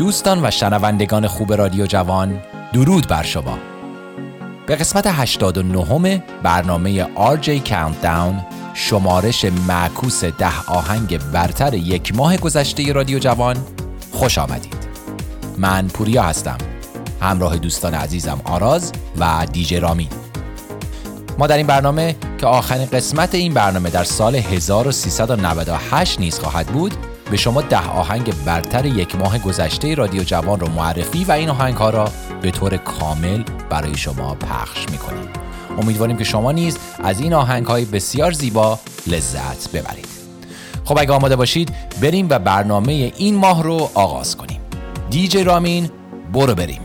دوستان و شنوندگان خوب رادیو جوان، درود بر شما. به قسمت 89 برنامه RJ Countdown، شمارش معکوس 10 آهنگ برتر یک ماه گذشته رادیو جوان، خوش آمدید. من پوریا هستم، همراه دوستان عزیزم آراز و دیجی رامین. ما در این برنامه که آخرین قسمت این برنامه در سال 1398 نیز خواهد بود، به شما 10 آهنگ برتر یک ماه گذشته رادیو جوان رو معرفی و این آهنگ ها را به طور کامل برای شما پخش میکنیم. امیدواریم که شما نیز از این آهنگ های بسیار زیبا لذت ببرید. خب اگه آماده باشید بریم و برنامه این ماه رو آغاز کنیم. دیجی رامین، برو بریم.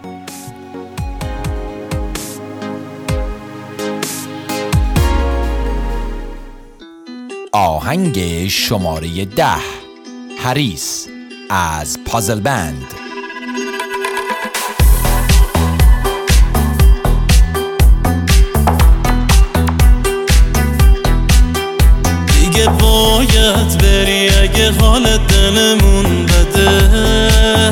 آهنگ شماره 10، حریص از پازل بند. دیگه باید بری اگه حال دلمون بده،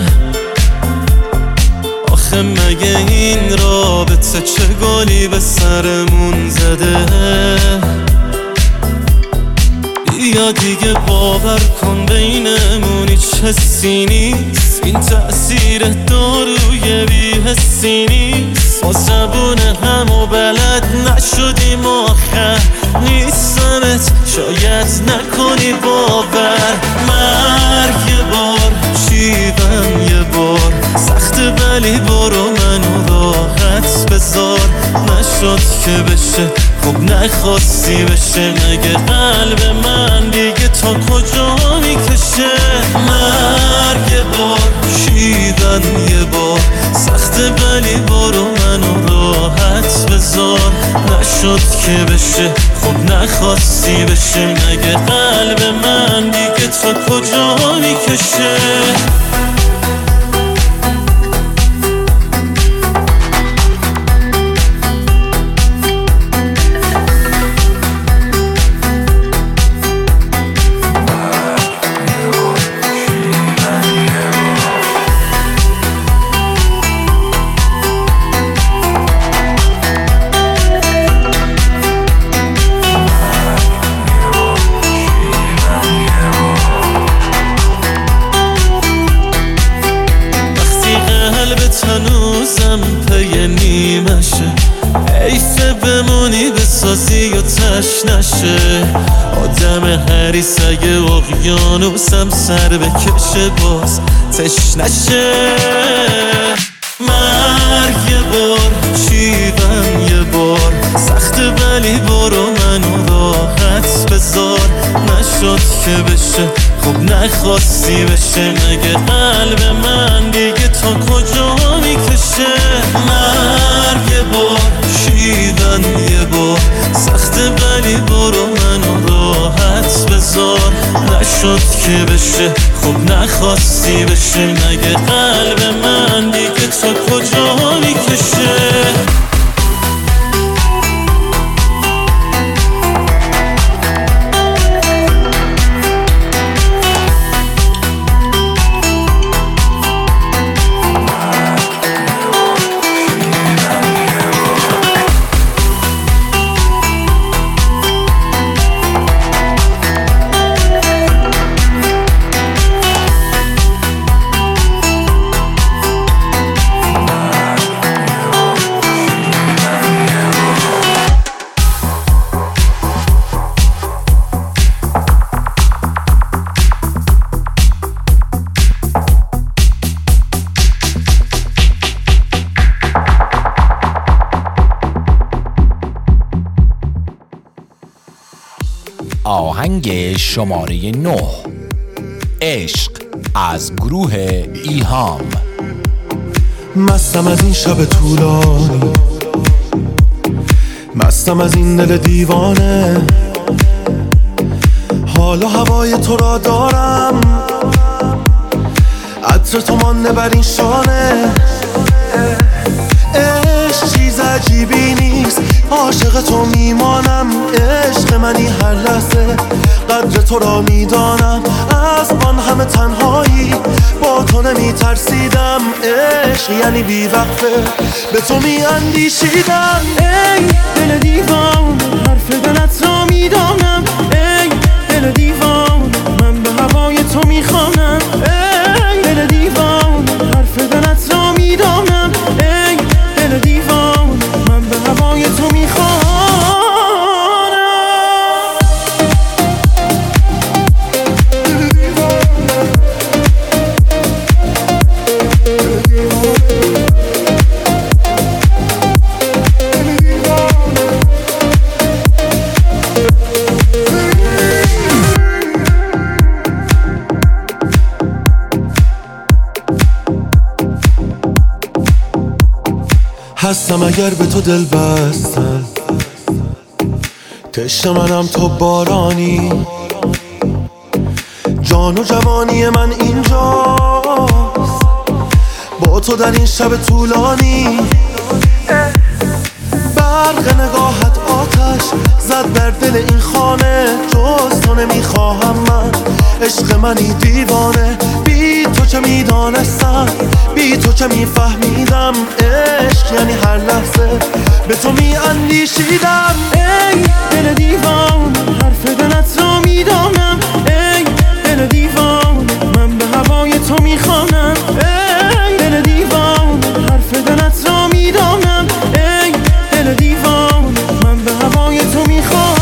آخه مگه این رابطه چه گلی به سرمون زده. یا دیگه باور کن بینمون هیچ حسی نیست، این تأثیر داروی بی‌حسی نیست. ما زبون همو بلد نشدیم آخر نیستمت، شاید نکنی باور. مرگ یه بار، شیون یه بار، سخته ولی برو منو راحت بذار. نشد که بشه خب نخواستی بشه، مگه قلب من دیگه تا کجا میکشه. مرگ یه بار، شیون یه بار، سخته ولی برو منو راحت بذار. نشد که بشه خب نخواستی بشه، مگه قلب من دیگه تا کجا میکشه. هنوزم پی نیمشه، حیفه بمونی بسازی و تش نشه. آدم حریص اگه اقیانوسم سر بکشه باز تش نشه. مرگ یه بار، شیون یه بار، سخته ولی برو منو راحت بذار. نشد که بشه خب نخواستی بشه، مگه قلب من دیگه تا کجا میکشه. مرگ یه بار، شیون یه بار، سخته ولی برو منو راحت بذار. نشد که بشه خب نخواستی بشه، مگه قلب من دیگه تا کجا میکشه. آهنگ شماره 9، عشق از گروه ایلهام. مستم از این شب طولانی، مستم از این دل دیوانه، حال و هوای تو را دارم، عطر تو مانده بر این شانه. عشق چیز عجیبی نیست، عاشق تو میمانم، عشق منی هر لحظه، قدر تو را میدانم، از آن همه تنهایی با تو نمیترسیدم. عشق یعنی بیوقفه به تو میاندیشیدم. ای دل دیوان حرف دلت را میدانم، ای دل دیوان من به هوای تو میخوانم. ای دل دیوان حرف دلت را میدانم، ای دل دیوان من به هوای تو میخوانم. هستم اگر به تو دل بستم، تشنه منم تو بارانی، جان و جوانی من اینجاست با تو در این شب طولانی. برق نگاهت آتش زد در دل این خانه، جز تو نمیخواهم من، عشق منی دیوانه. بی تو چه میدانستم، بی تو چه میفهمیدم، عشق یعنی هر لحظه به تو میاندیشیدم. ای دل دیوان حرف دلت را میدانم، ای دل دیوان من به هوای تو میخوانم. ای دل دیوان حرف دلت را میدانم، ای دل دیوان من به هوای تو میخوانم.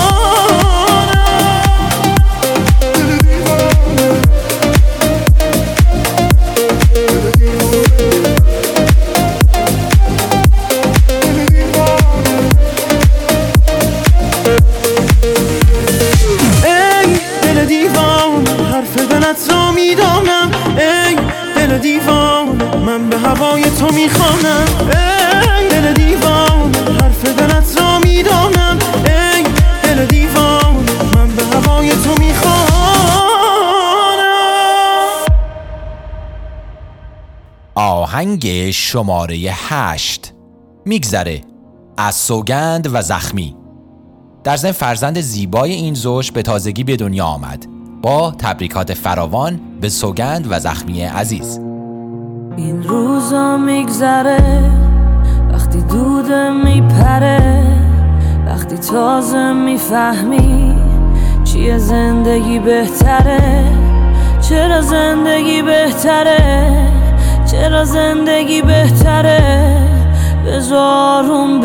من به هوای تو میخوانم. ای دل دیوان حرف دلت را میدانم، ای دل دیوان من به هوای تو میخوانم. آهنگ شماره 8 میگذره از سوگند و زخمی. در ضمن فرزند زیبای این زوج به تازگی به دنیا آمد. با تبریکات فراوان به سوگند و زخمی عزیز. این روزا میگذره وقتی دوده میپره، وقتی تازه میفهمی چیه زندگی بهتره. چرا زندگی بهتره، چرا زندگی بهتره. بذارم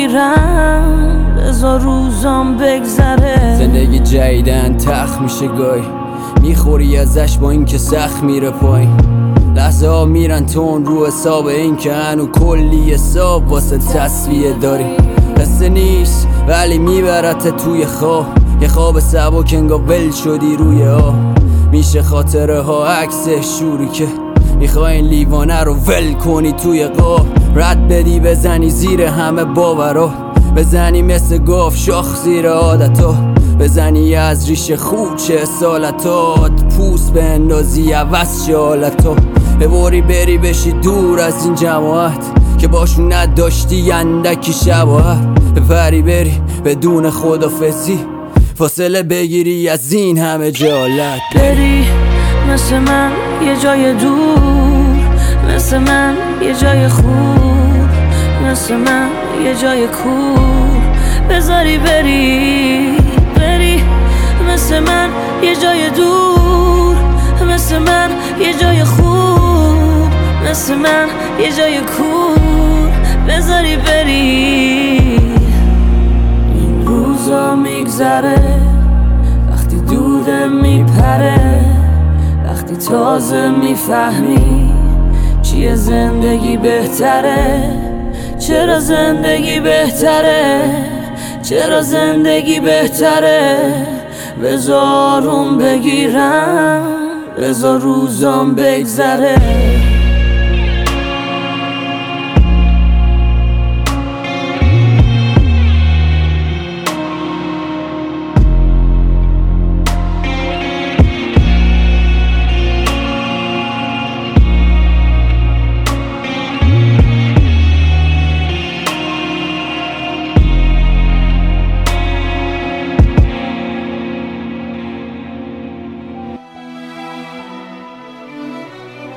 بگیرم، بذار روزام بگذره. زندگی جدیدن تخت میشه گاهی، میخوری ازش با این که سخت میره پایین. لحظه ها میرن تون رو حساب این که هنو کلی حساب واسه تصفیه داری. قصه نیست ولی میبرت توی خواب، یه خواب سبک انگار ول شدی روی آب. میشه خاطره ها عکس شوری که میخوای این لیوانه رو ول کنی توی قاب. رد بدی بزنی زیر همه باورات، بزنی مثل گاف شاخ زیر عادتا، بزنی از ریش خوچه سالتات، پوست به اندازی عوض شه حالتا. ببری بری بشی دور از این جماعت که باشون نداشتی اندکی شباهت. بپری بری بدون خدافزی، فاصله بگیری از این همه جالت. بری مثل من یه جای دور، مثل من یه جای خوب، مثل من یه جای کور. بذاری بری، بری مثل من یه جای دور، مثل من یه جای خوب، مثل من یه جای کور. بذاری بری. این روزا میگذره وقتی دوده میپره، وقتی تازه میفهمی چیه زندگی بهتره. چرا زندگی بهتره، چرا زندگی بهتره. بذارم بگیرم، بذار روزام بگذره.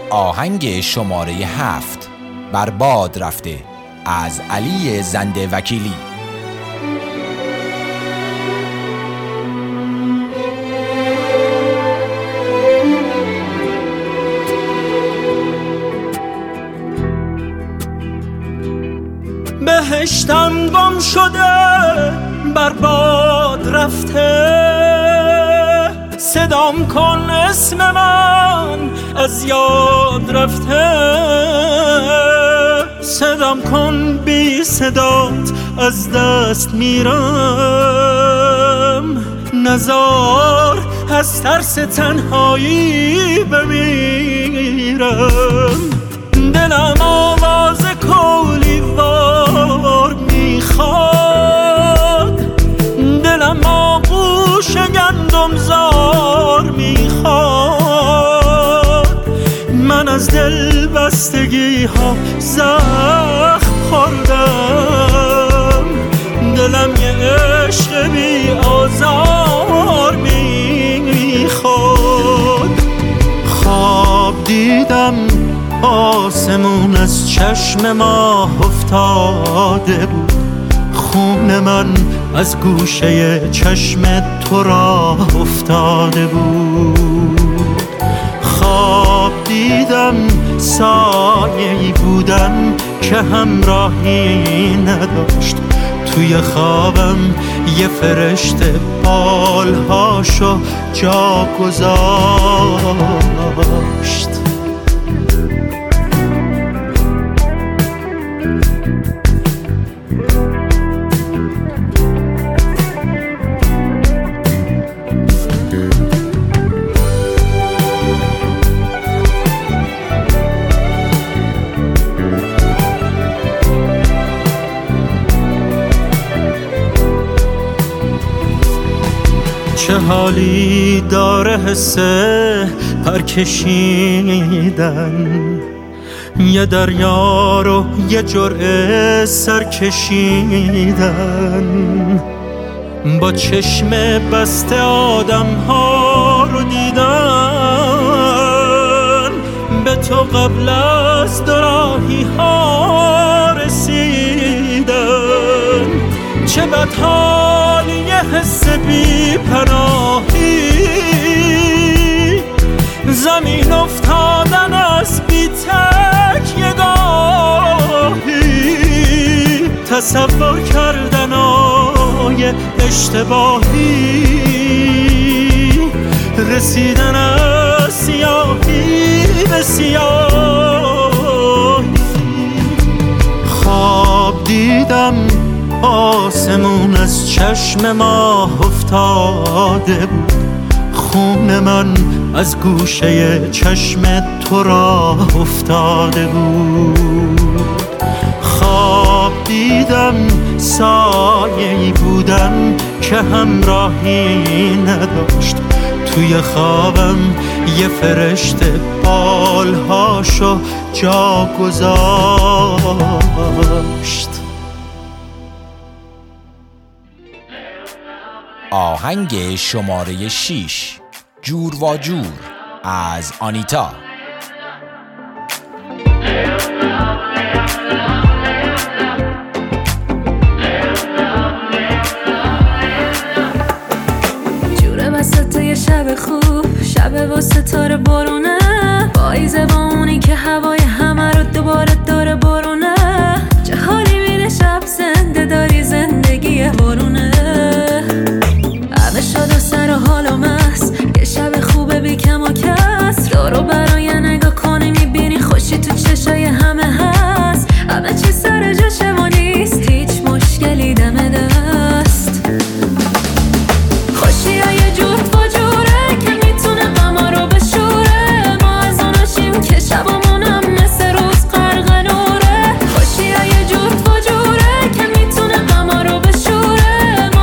آهنگ شماره 7 بر باد رفته از علی زنده وکیلی. بهشتم گم شده بر باد رفته، صدام کن اسم من از یاد رفته، صدام کن بی صدات از دست میرم، نزار از ترس تنهایی بمیرم، دلم آواز کولی وار میخواد، دلم آغوش گندم زار میخواد، من از دل بستگی ها زخم خوردم، دلم یه عشق بی آزار میخواد. خواب دیدم آسمون از چشم ماه افتاده بود، خون من از گوشه چشم تو راه افتاده بود، خواب دیدم سایه‌ای بودم که همراهی نداشت، توی خوابم یه فرشته بالهاشو جا گذاشت. چه حالی داره حسه پرکشیدن، یه دریا رو یه جرعه سر کشیدن، با چشم بسته آدم ها رو دیدن، به تو قبل از دوراهی ها رسیدن، چه بدحالی یه حس بی پناهی، زمین افتادن از بی تکیه گاهی، تصور کردن آیه اشتباهی، رسیدن از سیاهی به سیاهی. خواب دیدم آسمون از چشم ماه افتاده بود، خون من از گوشه چشم تو راه افتاده بود، خواب دیدم سایه‌ای بودم که همراهی نداشت، توی خوابم یه فرشته بالهاشو جا گذاشت. آهنگ شماره 6 جور و جور از آنیتا. جوره وسط یه شب خوب، شب با ستاره بارونه، پاییزه با اونی که هوای همه رو دوباره داره بارونه، چه حالی میده شب زنده داری زندگی بارونه، همه شد و سر و حال و مست، یه شب خوبه بی کم و کس، رو برای نگاه کنی میبینی خوشی تو چشای همه هست، همه چی سر جاشه و نیست هیچ مشکلی دم دست، خوشی ها یه جور و جوره که میتونه غما رو بشوره، ما از اوناشیم که شبامونم مثل روز غرق نوره، خوشی ها یه جور و جوره که میتونه غما رو بشوره،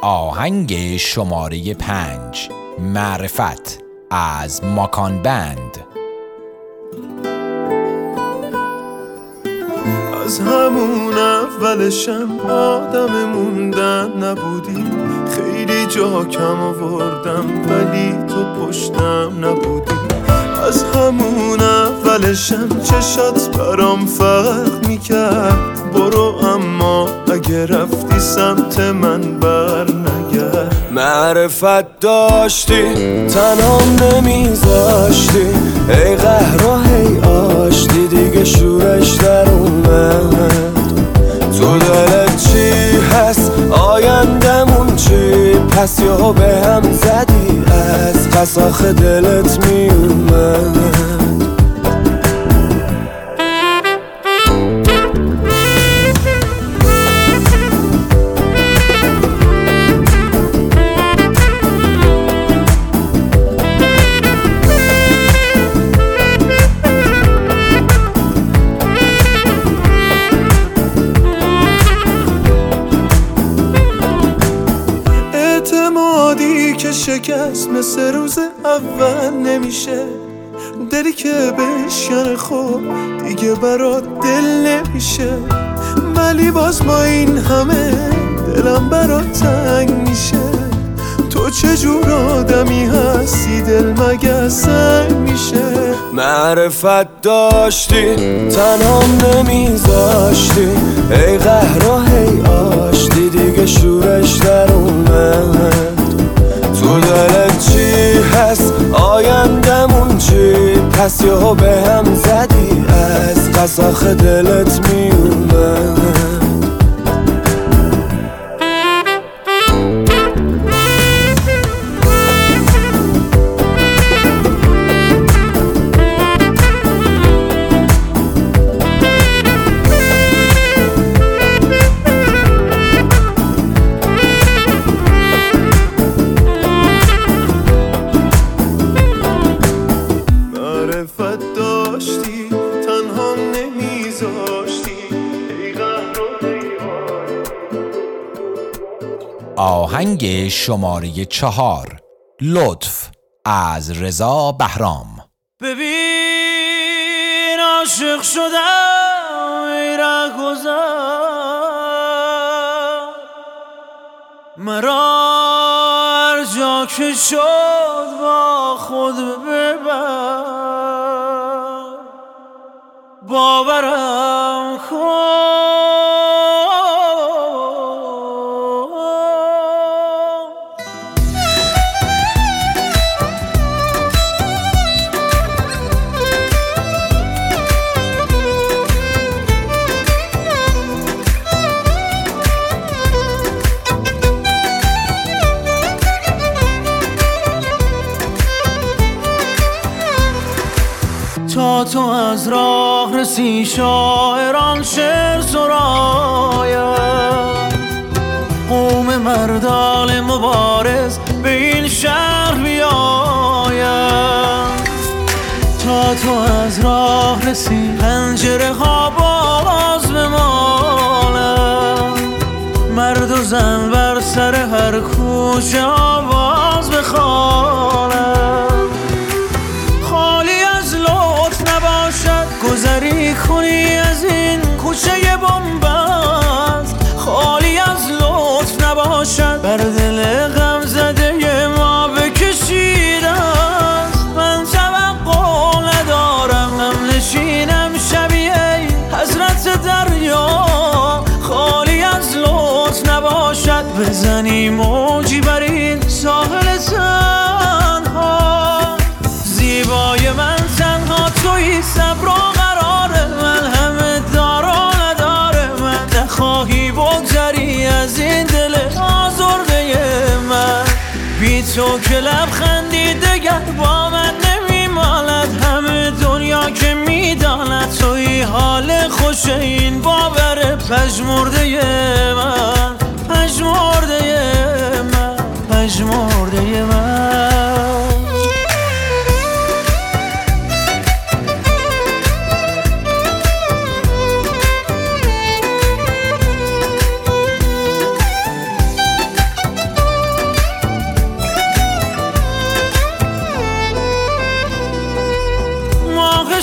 آهنگ شماره 5 معرفت از ماکان بند. از همون اولشم آدم موندن نبودی، خیلی جا کم آوردم ولی تو پشتم نبودی. از همون اولشم چشات برام فرق میکرد، برو اما اگه رفتی سمت من بر نگرد. معرفت داشتی تنام نمیذاشتی، ای قهر و هی آشتی دیگه شورش در اومد. تو دلت چی هست آیندمون چی، پس یا به هم زدی از قساخ دلت میومد. که شکست مثل روز اول نمیشه، دلی که بشکنه خب دیگه برات دل نمیشه. ولی باز با این همه دلم برات تنگ میشه. تو چجور آدمی هستی دل مگه سنگ میشه. معرفت داشتی تنام نمیذاشتی، ای قهر و هی آشتی دیگه شورش در اومد. تو دلت چی هست آیندمون چی، پس یا به هم زدی از قساخ دلت میومد. آهنگ شماره 4 لطف از رضا بهرام. ببین عاشق شدم ای رهگذر، مرا هر جا که شد با خود ببر. باورم کن تا تو از راه رسی شاعران شعر سراید، قوم مردان مبارز به این شهر بیاید. تا تو از راه رسی پنجره ها باز بمالد، مرد و زن بر سر هر کوچه آواز بخوانند. گذری کنی از این کوچه بنبست، خالی از لطف نباشد بر دل غم زده ما بکشیده است. من توقع ندارم غم نشینم شبیه حضرت دریا، خالی از لطف نباشد بزنی موجی بر این ساحل تنها. زیبای من تنها تویی، صبر و قرار من همه دار و نداره. من نخواهی بگذری از این دل آزرده من، بی تو که لبخندی دگر با من نمیماند. همه دنیا که میداند توی حال خوش این باور پژمرده من، پژمرده من، پژمرده من.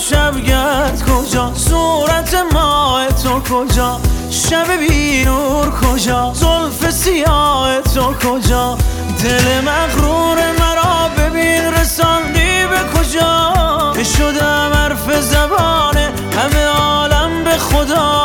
شبگرد کجا، صورت ماه تو کجا، شب بیرور کجا، زلف سیاه تو کجا، دل مغرور مرا ببین رساندی به کجا، شدم حرف زبان همه عالم به خدا.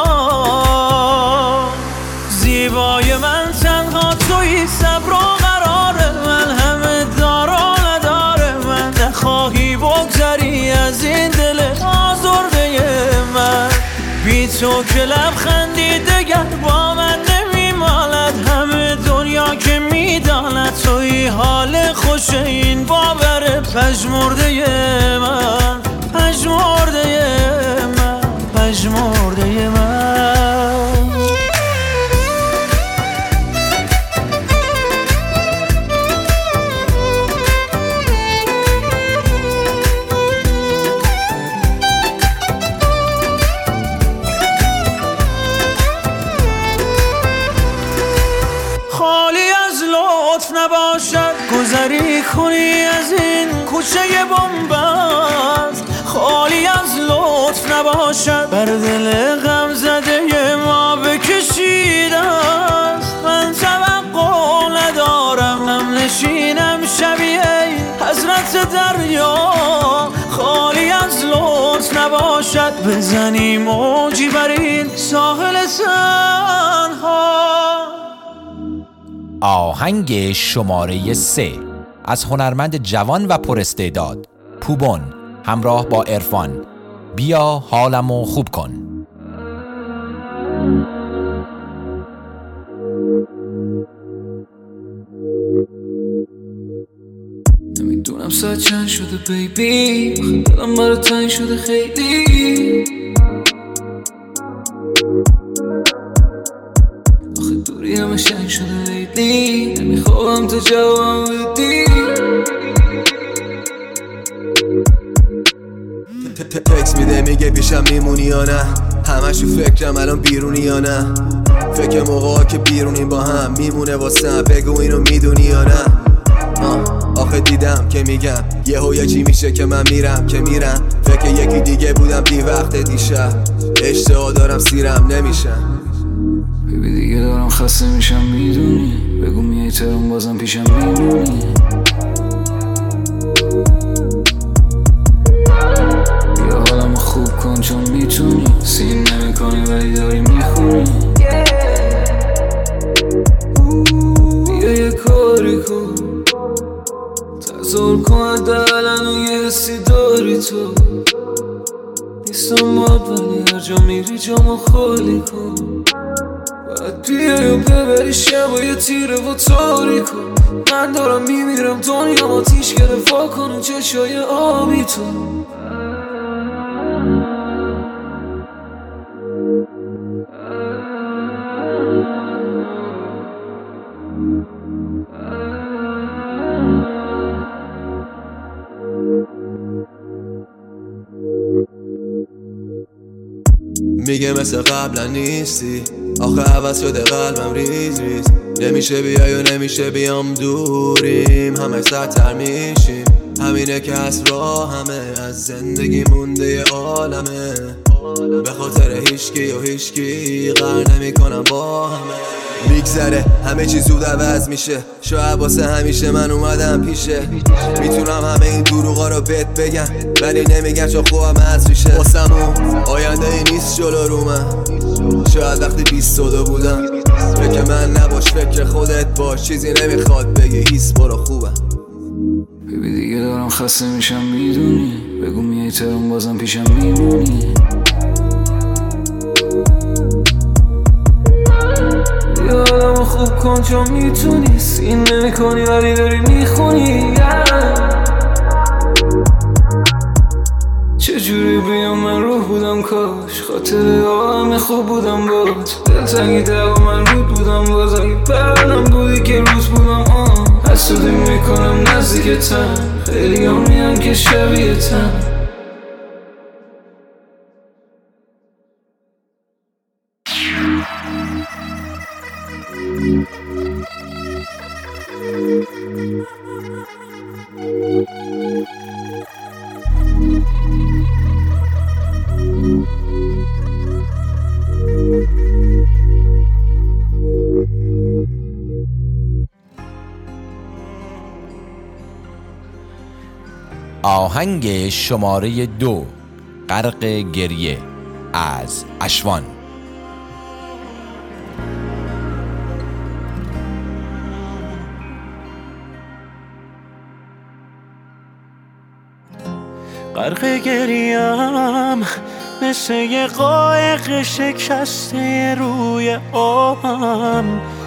زیبای من تنها تویی، صبر و قرار من، همه دار و نداره من، نخواهی بگذری از این دل آزرده من. بی تو که لبخندی دگر با من نمیمالد، همه دنیا که میداند توی حال خوش این باور پژمرده من، پژمرده من، پژمرده من. نباشد گذری کنی از این کوچه بنبست، خالی از لطف نباشد بر دل غم زده ما بکشیده است. من توقع ندارم هم نشینم شبیه حضرت دریا، خالی از لطف نباشد بزنی موجی بر این ساحل تنها. آهنگ شماره 3 از هنرمند جوان و پراستعداد پوبون همراه با عرفان، بیا حالمو خوب کن. نمیدونم ساعت چند شده بیبی، دلم برا تنگ شده خیلی، آخه دوری همه شنگ شده لیلی، نمیخوام تو جوابم بدی. تکس میده میگه پیشم میمونی یا نه، همش تو فکرم الان بیرونی یا نه، فکر موقعا که بیرونی با هم میمونه واسم، بگو اینو میدونی یا نه. آخه دیدم که میگم یه چی میشه که من میرم که میرم، فکر یکی دیگه بودم دی وقت دیشب، اشتها دارم سیرم نمیشم. ببی دیگه دارم خسته میشم میدونی، بگو میای ترون بازم پیشم میمونی. بیا حالمو خوب کن چون میتونی، سین نمیکنی ولی داری میخونی. بیا یه کاری کن تظاهر کن حداقل یه حسی داری تو، نیستم باد ولی هر جا میری جامو خالی کن. باید بیای و ببری شب و یه تیره و تاریکو، من دارم میمیرم دنیا آتیش گرفت، وا کن چشای آبی تو. میگه مثل قبلا نیستی، آخه عوض شده قلبم ریز ریز، نمیشه بیای و نمیشه بیام دوریم، همه سرتر میشیم، همینه که از راه همه از زندگی مونده ی عالمه، به خاطر هیچکی و هیچکی قرار نمیکنم با همه. میگذره همه چی زود عوض میشه، شاید واسه همیشه من اومدم پیشه، میتونم همه این دروغا رو بهت بگم ولی نمیگم چون خوبم از ریشه، واسمون آینده ای نیست جلو رو من، شاید وقتی 22 بودم فکر من نباش فکر خودت باش، چیزی نمیخواد بگی هیس برو خوبم. ببی دیگه دارم خسته میشم میدونی، بگو میای ترون بازم پیشم میمونی. بیا حالمو خوب کن چون میتونی، سین نمیکنی ولی داری میخونی. چجوری بیام من روح بودم کاش، خاطره همه خوب بودم باز، دلتنگی دقا من رود بودم باز، اگه برنم بودی که روز بودم حسودی میکنم نزدیکتم، خیلی هم میان که شبیهتم. آهنگ شماره 2 غرق گریه از اشوان. غرق گریم مثل یه قایق شکسته روی آبم،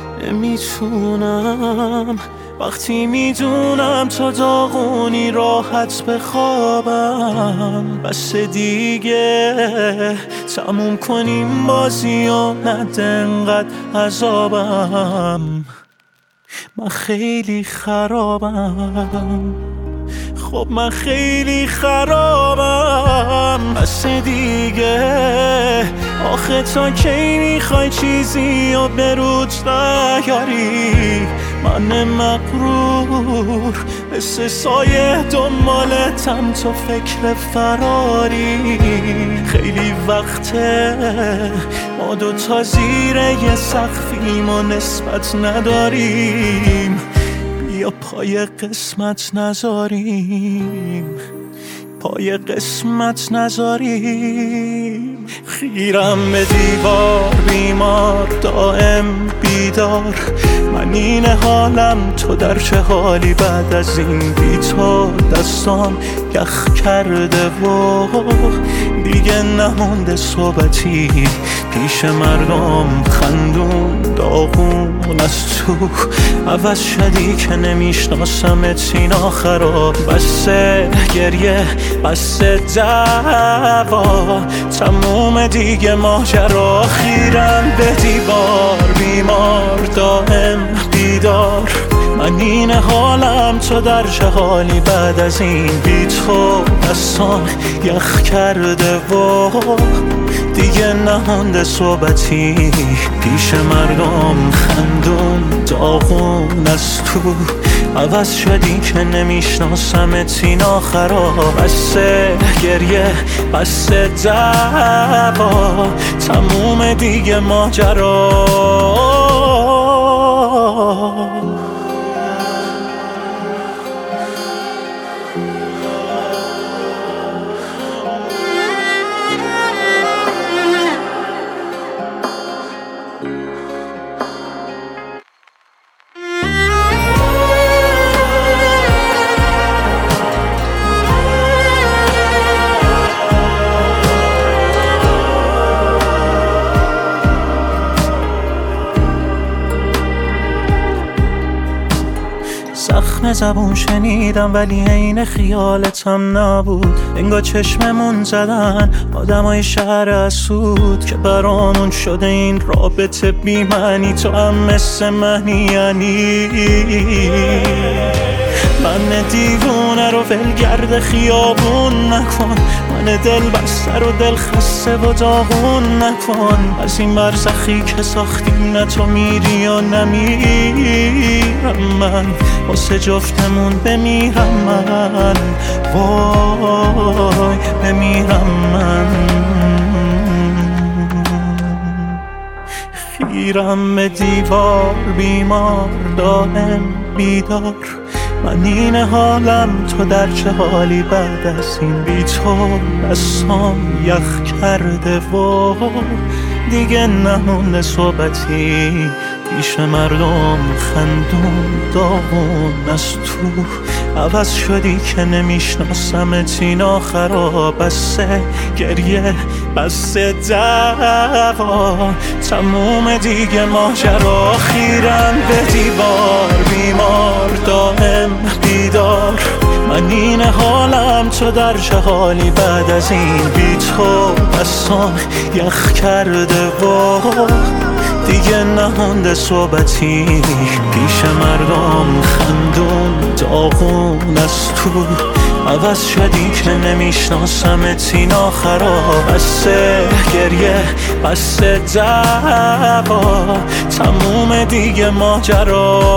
نمیتونم وقتی میدونم تا داغونی راحت بخوابم. بس دیگه تموم کنیم بازی و نده انقدر عذابم. من خیلی خرابم، خب من خیلی خرابم. بس دیگه آخه تا کی میخوای چیزی و به روت نیاری؟ من مغرور مثل سایه دنبالتم تو فکر فراری. خیلی وقته ما دوتا زیر یه سقفیم و نسبت نداریم، یا پای قسمت نذاریم، پای قسمت نذاریم. خیرم به دیوار بیمار دائم بیدار، من این حالم تو در چه حالی؟ بعد از این بی تو دستام یخ کرده و دیگه نمونده صحبتی پیش مردم. خندون داغون از تو عوض شدی که نمیشناسمت این آخرا. بسه گریه بسه دعوا، تموم دیگه ماجرا. خیرم به دیوار بیمار دائم بیدار، من این حالم تو در چه حالی؟ بعد از این بی تو دستان یخ کرده و دیگه نمونده صحبتی پیش مردم. خندون داغون از تو عوض شدی که نمیشناسمت این آخرا. بسه گریه بسه دعوا، تموم دیگه ماجرا. زخم زبون شنیدم ولی عین خیالتم نبود. انگار چشممون زدن آدمای شهر اسود که برامون شده این رابطه بی معنی. تو هم مثل منی یعنی من دیوونه رو ولگرد خیابون نکن، من دل بسته رو دل خسته و داغون نکن. از این برزخی که ساختیم نه تو میری یا نمیرم، من واسه جفتمون بمیرم من، وای بمیرم من. خیرم به دیوار بیمار دائم بیدار، من این حالم تو در چه حالی؟ بعد از این بی تو دستام یخ کرده و دیگه نمونده صحبتی پیش مردم. خندون داغون از تو عوض شدی که نمیشناسمت این آخرا. بسه گریه بسه دعوا، تموم دیگه ماجرا. خیرم به دیوار بیمار دائم بیدار، من این حالم تو در چه حالی؟ بعد از این بی تو دستام یخ کرده و دیگه نمونده صحبتی پیش مردم. خندون داغون از تو عوض شدی که نمیشناسمت این آخرا. بسه گریه بسه دعوا، تموم دیگه ماجرا.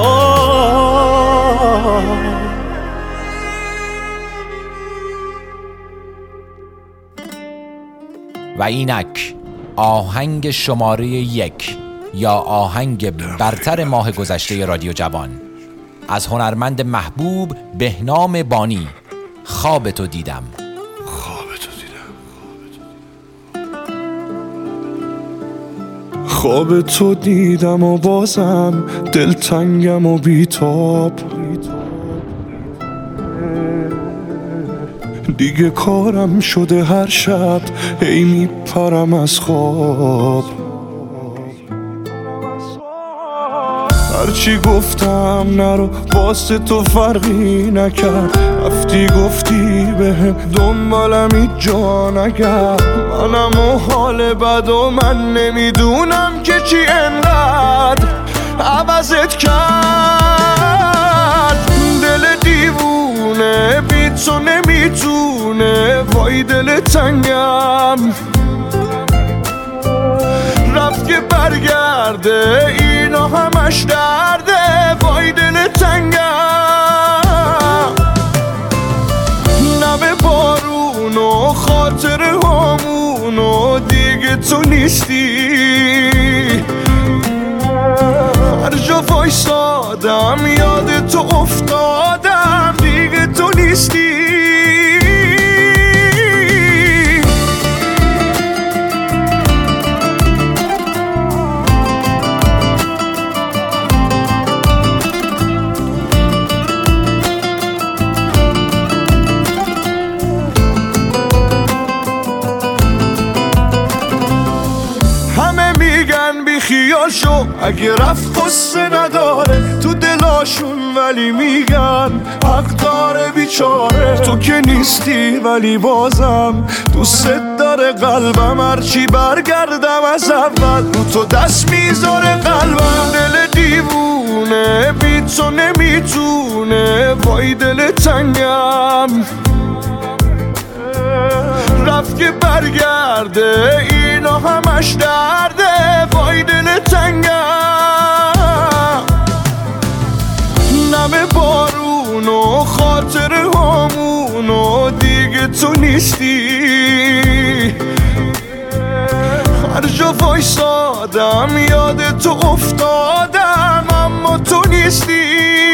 و اینک آهنگ شماره 1 یا آهنگ برتر ماه گذشته رادیو جوان از هنرمند محبوب بهنام بانی، خواب تو دیدم. خواب تو دیدم و بازم دلتنگم و بیتاب، دیگه کارم شده هر شب هی میپرم از خواب. هرچی گفتم نرو واسه تو فرقی نکرد، رفتی گفتی بهم دنبالم هیچ جا نگرد. منم و حال بد و من نمیدونم که چی انقدر عوضت کرد. دل دیوونه بی تو نمیتونه، وای دل تنگم رفت که برگرده، اینا همش درده، وای دل تنگم. نم بارون و خاطر همون و دیگه تو نیستی، هر جا وایسادم یاد تو افتادم، دیگه تو نیستی. خیال شو اگه رفت قصه نداره تو دلاشون، ولی میگن حق داره بیچاره. تو که نیستی ولی بازم دوست داره قلبم، هرچی برگردم از اول رو تو دست میذاره قلبم. دل دیوونه بی تو نمیتونه، وای دل تنگم رفت که برگرده، اینا همش درده، وای دل تنگم. نم بارون و خاطر همون و دیگه تو نیستی، هر جا وایسادم یاد تو افتادم، اما تو نیستی.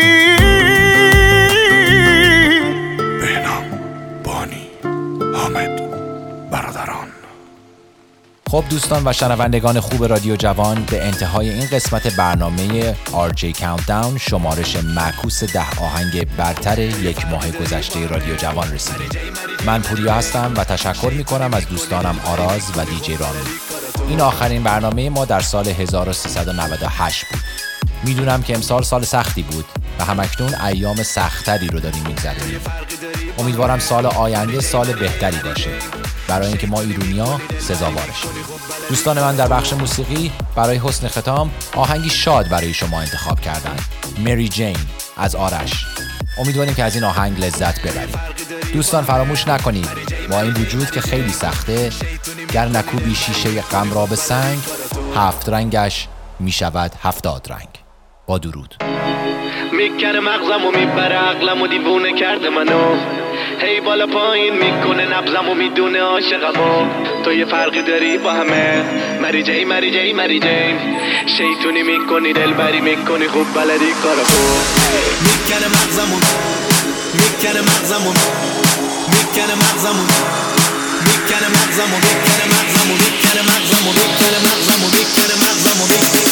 خب دوستان و شنوندگان خوب رادیو جوان، به انتهای این قسمت برنامه RJ Countdown شمارش معکوس 10 آهنگ برتر یک ماه گذشته رادیو جوان رسیدیم. من پوریا هستم و تشکر میکنم از دوستانم آراز و دیجی رامی. این آخرین برنامه ما در سال 1398 بود. میدونم که امسال سال سختی بود و همکنون ایام سختری رو داریم میگذرونیم. امیدوارم سال آینده سال بهتری باشه برای اینکه ما ایرونیا سزاوارشیم. دوستان من در بخش موسیقی برای حسن ختام آهنگی شاد برای شما انتخاب کردن، مری جین از آرش. امیدواریم که از این آهنگ لذت ببرید. دوستان فراموش نکنید با این وجود که خیلی سخته، گر نکوبی شیشه غم را به سنگ، 7 رنگش میشود 70 رنگ. با درود. میکنه مغزم و میبره عقلم و دیوونه کرده منو، هی بالا پایین میکنه نبزم و میدونه عاشقمو. تو یه فرقی داری با همه، مری جی مری جی مری جی، شیطونی میکنی دلبری میکنی خوب بلدی کارو. میکنه مغزمون میکنه مغزمون میکنه مغزمون میکنه مغزمون میکنه مغزمون میکنه مغزمون میکنه مغزمون میکنه مغزمون.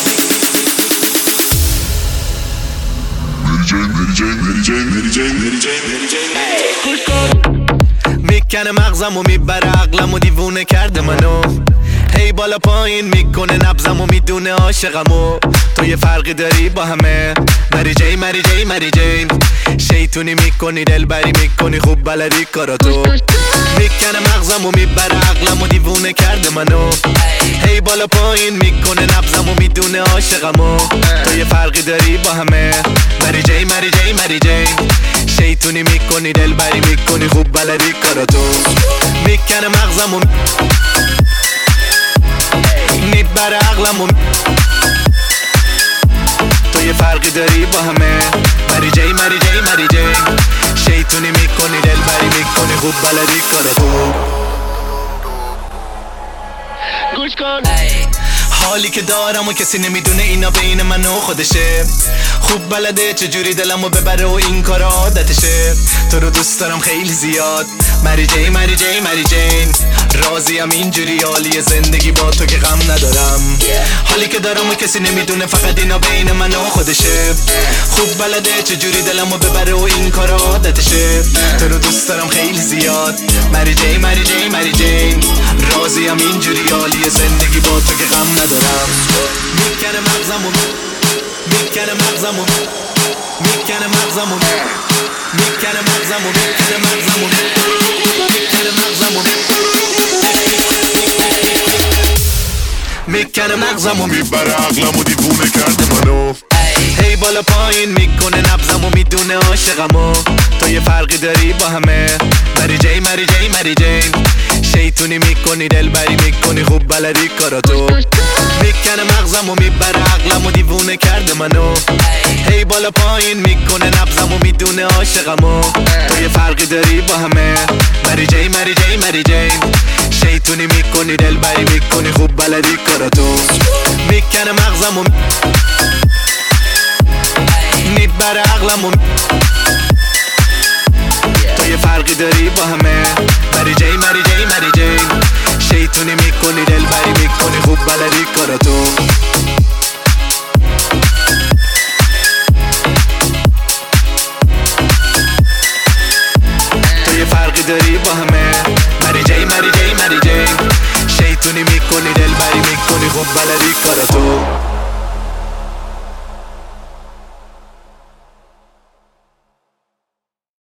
میکنه مغزمو میبره عقلمو دیوونه کرده منو، هی بالا پایین میکنه نبزمو میدونه عاشقمو. تو یه فرقی داری با همه، مری جی مری جی مری جی، شیطونی میکنی دلبری میکنی خوب بلدی کاراتو. میکنه مغزمو میبره عقلمو دیوونه کرده منو، هی بالا پایین میکنه نبزمو میدونه عاشقمو. تو یه فرقی داری با همه، مری جی مری جی مری جی، شیطونی میکنی دلبری میکنی خوب بلدی کاراتو. میکنه مغزمو میبره عقلمو، تو یه فرقی داری با همه، مری جی مری جی مری جی، شیطونی میکنی دلبری میکنی خوب بلدی کاراتو. گوش کن حالی که دارم و کسی نمیدونه اینا بین من و خودشه. خوب بلده چجوری دلمو ببره و این کار عادتشه. تو رو دوست دارم خیلی زیاد مری جی مری جی مری جین. راضیم اینجوری حالی زندگی با تو که غم ندارم. حالی که دارم و کسی نمیدونه فقط اینا بین من و خودشه. خوب بلده چجوری دلمو ببره و این کار عادتشه. تو رو دوست دارم خیلی زیاد مری جی مری جی مری جین. راضیم اینجوری حالی زندگی با تو که غم ندارم. میکنه مغزمون میکنه مغزمون میکنه مغزمون میکنه مغزمون میکنه مغزمون میکنه مغزمون میکنه مغزمو میبره عقلمو دیوونه کرده منو. هی بالا پایین میکنه نبضمو میدونه عاشقمو. تو یه فرقی داری با همه مری جی مری جی مری جین. شیطونی میکنی دلبری میکنی خوب بلدی کاراتو. میکنه مغزمو میبره عقلمو دیوونه کرده منو. هی بالا پایین میکنه نبضمو میدونه عاشقمو. تو یه فرقی داری با همه مری جی مری جی مری جین. شیطونی میکنی دلبری میکنی خوب بلدی کاراتو. میکنه مغزمو میبره عقلمو. تو یه فرقی داری با همه مری جی مری جی مری جین. شیطونی میکنی دلبری میکنی خوب بلدی کاراتو. تو یه فرقی داری با همه مری جی مری جی مری جین. شیطونی میکنی دلبری میکنی خوب بلدی کاراتو.